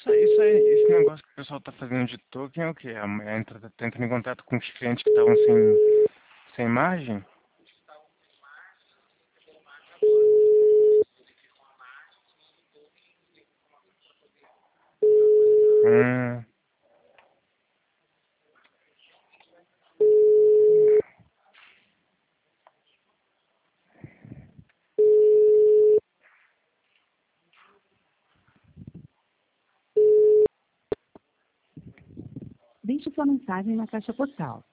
Esse negócio que o pessoal tá fazendo de token é o quê? A mulher tá entrando em contato com os clientes que estavam sem margem? Hum, Deixe sua mensagem na caixa postal